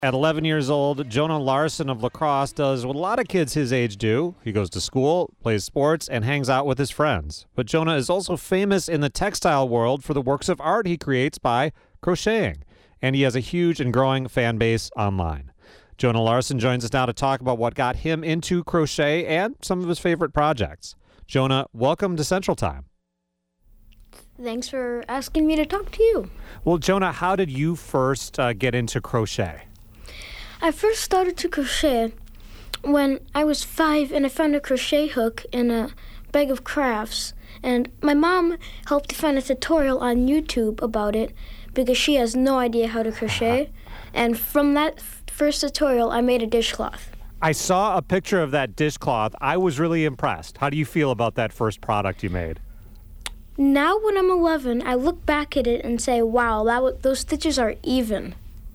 At 11 years old, Jonah Larson of La Crosse does what a lot of kids his age do. He goes to school, plays sports, and hangs out with his friends. But Jonah is also famous in the textile world for the works of art he creates by crocheting. And he has a huge and growing fan base online. Jonah Larson joins us now to talk about what got him into crochet and some of his favorite projects. Jonah, welcome to Central Time. Thanks for asking me to talk to you. Well, Jonah, how did you first get into crochet? I first started to crochet when I was 5 and I found a crochet hook in a bag of crafts. And my mom helped me find a tutorial on YouTube about it because she has no idea how to crochet. And from that first tutorial, I made a dishcloth. I saw a picture of that dishcloth. I was really impressed. How do you feel about that first product you made? Now when I'm 11, I look back at it and say, wow, those stitches are even.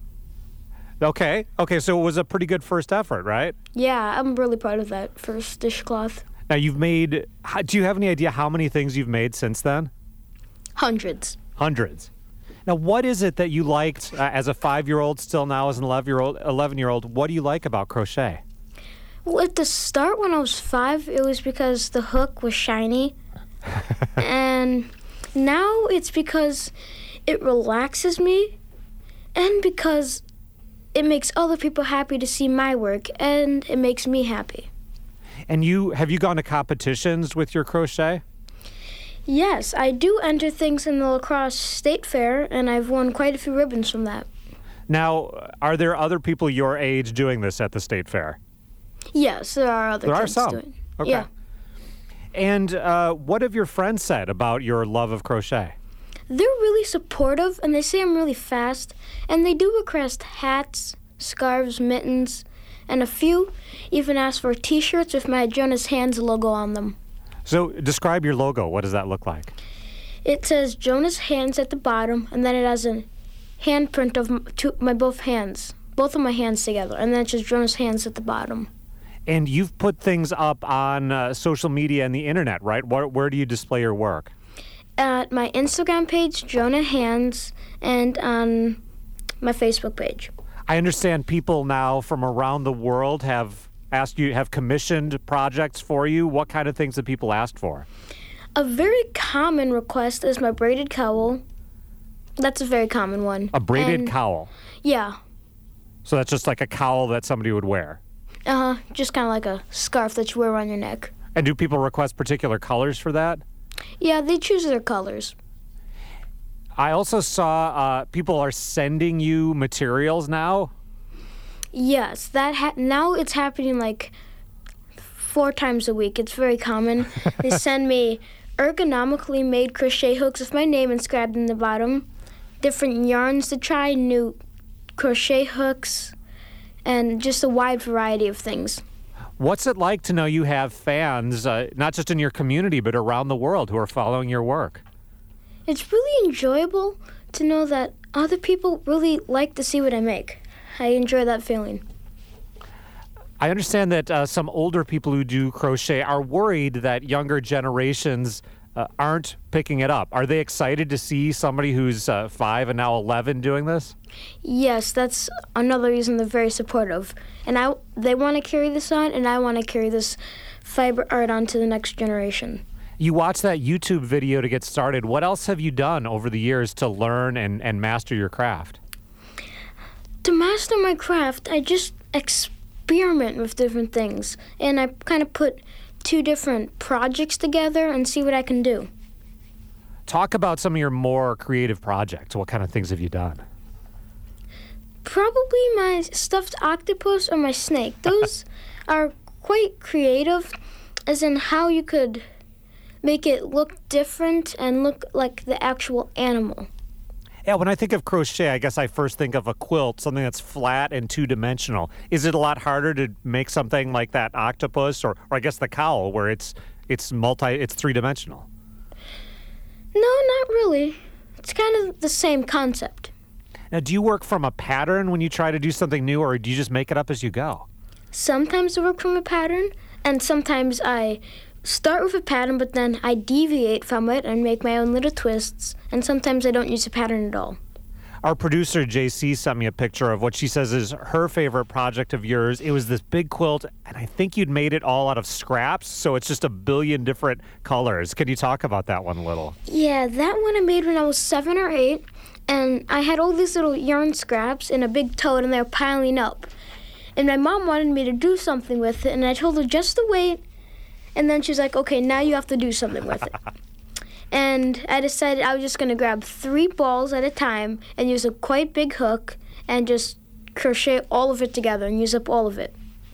Okay, so it was a pretty good first effort, right? Yeah, I'm really proud of that first dishcloth. Now do you have any idea how many things you've made since then? Hundreds. Hundreds. Now, what is it that you liked as a 5-year-old, still now as an 11-year-old? What do you like about crochet? Well, at the start when I was 5, it was because the hook was shiny. And now it's because it relaxes me and because it makes other people happy to see my work, and it makes me happy. And have you gone to competitions with your crochet? Yes, I do enter things in the La Crosse State Fair, and I've won quite a few ribbons from that. Now, are there other people your age doing this at the State Fair? Yes, there are other kids doing it. Okay. Yeah. And what have your friends said about your love of crochet? They're really supportive, and they say I'm really fast, and they do request hats, scarves, mittens, and a few even ask for T-shirts with my Jonas Hands logo on them. So describe your logo. What does that look like? It says Jonas Hands at the bottom, and then it has a handprint of my both of my hands together, and then it's just Jonas Hands at the bottom. And you've put things up on social media and the internet, right? Where do you display your work? At my Instagram page, Jonah Hands, and on my Facebook page. I understand people now from around the world have commissioned projects for you. What kind of things have people asked for? A very common request is my braided cowl. That's a very common one. A braided cowl? Yeah. So that's just like a cowl that somebody would wear? Just kind of like a scarf that you wear around your neck. And do people request particular colors for that? Yeah, they choose their colors. I also saw people are sending you materials now. Yes, now it's happening like 4 times a week. It's very common. They send me ergonomically made crochet hooks with my name inscribed in the bottom, different yarns to try, new crochet hooks, and just a wide variety of things. What's it like to know you have fans, not just in your community, but around the world who are following your work? It's really enjoyable to know that other people really like to see what I make. I enjoy that feeling. I understand that some older people who do crochet are worried that younger generations aren't picking it up. Are they excited to see somebody who's 5 and now 11 doing this? Yes, that's another reason they're very supportive. And they want to carry this on, and I want to carry this fiber art on to the next generation. You watched that YouTube video to get started. What else have you done over the years to learn and master your craft? To master my craft, I just experiment with different things. And I kind of put 2 different projects together and see what I can do. Talk about some of your more creative projects. What kind of things have you done? Probably my stuffed octopus or my snake. Those are quite creative, as in how you could make it look different and look like the actual animal. Yeah, when I think of crochet, I guess I first think of a quilt, something that's flat and 2-dimensional. Is it a lot harder to make something like that octopus, or I guess the cowl, where it's 3-dimensional? No, not really. It's kind of the same concept. Now, do you work from a pattern when you try to do something new, or do you just make it up as you go? Sometimes I work from a pattern, and sometimes I start with a pattern, but then I deviate from it and make my own little twists, and sometimes I don't use a pattern at all. Our producer, JC, sent me a picture of what she says is her favorite project of yours. It was this big quilt, and I think you'd made it all out of scraps, so it's just a billion different colors. Can you talk about that one a little? Yeah, that one I made when I was 7 or 8, and I had all these little yarn scraps in a big tote, and they were piling up. And my mom wanted me to do something with it, and I told her just to wait, and then she's like, okay, now you have to do something with it. And I decided I was just going to grab 3 balls at a time and use a quite big hook and just crochet all of it together and use up all of it.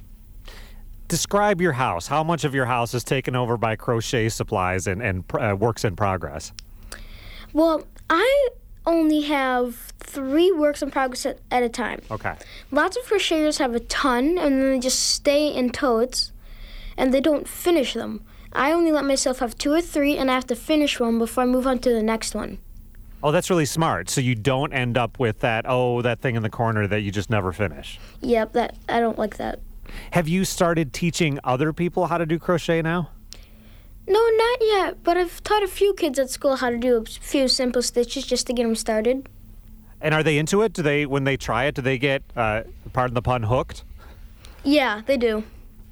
Describe your house. How much of your house is taken over by crochet supplies and works in progress? Well, I only have 3 works in progress at a time. Okay. Lots of crocheters have a ton and then they just stay in totes and they don't finish them. I only let myself have 2 or 3, and I have to finish one before I move on to the next one. Oh, that's really smart. So you don't end up with that thing in the corner that you just never finish. Yep, I don't like that. Have you started teaching other people how to do crochet now? No, not yet, but I've taught a few kids at school how to do a few simple stitches just to get them started. And are they into it? When they try it, do they get, pardon the pun, hooked? Yeah, they do.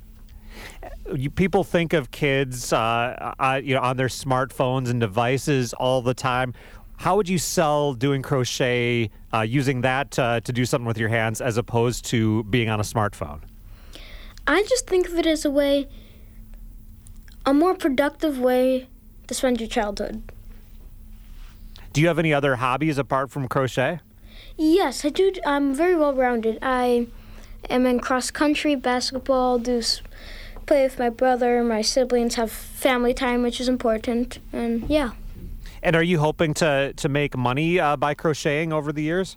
People think of kids, on their smartphones and devices all the time. How would you sell doing crochet, using that to do something with your hands, as opposed to being on a smartphone? I just think of it as a more productive way to spend your childhood. Do you have any other hobbies apart from crochet? Yes, I do. I'm very well-rounded. I am in cross-country, basketball, play with my brother, my siblings, have family time, which is important, and yeah. And are you hoping to make money by crocheting over the years?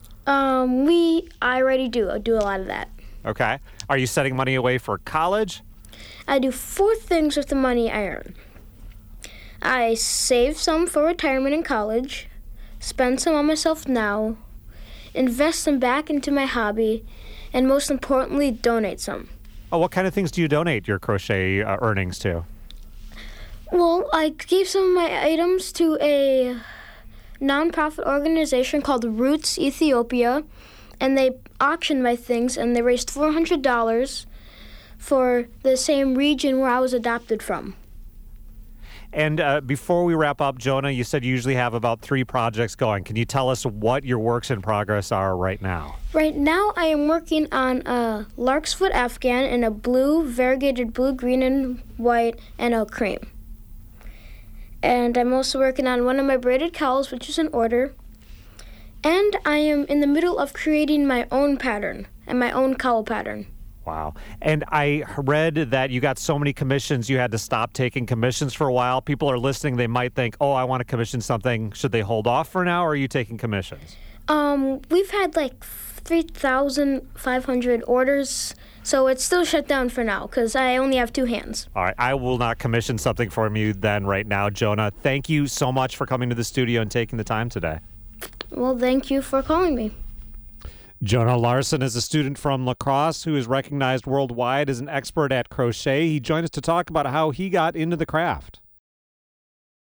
I already do. I do a lot of that. Okay. Are you setting money away for college? I do 4 things with the money I earn. I save some for retirement in college, spend some on myself now, invest some back into my hobby, and most importantly, donate some. Oh, what kind of things do you donate your crochet earnings to? Well, I gave some of my items to a nonprofit organization called Roots Ethiopia, and they auctioned my things, and they raised $400 for the same region where I was adopted from. And before we wrap up, Jonah, you said you usually have about 3 projects going. Can you tell us what your works in progress are right now? Right now, I am working on a lark's foot afghan in a blue, variegated blue, green, and white, and a cream. And I'm also working on one of my braided cowls, which is in order. And I am in the middle of creating my own pattern and my own cowl pattern. Wow. And I read that you got so many commissions you had to stop taking commissions for a while. People are listening. They might think, oh, I want to commission something. Should they hold off for now, or are you taking commissions? We've had like 3,500 orders, so it's still shut down for now because I only have 2 hands. All right. I will not commission something from you then right now, Jonah. Thank you so much for coming to the studio and taking the time today. Well, thank you for calling me. Jonah Larson is a student from La Crosse who is recognized worldwide as an expert at crochet. He joined us to talk about how he got into the craft.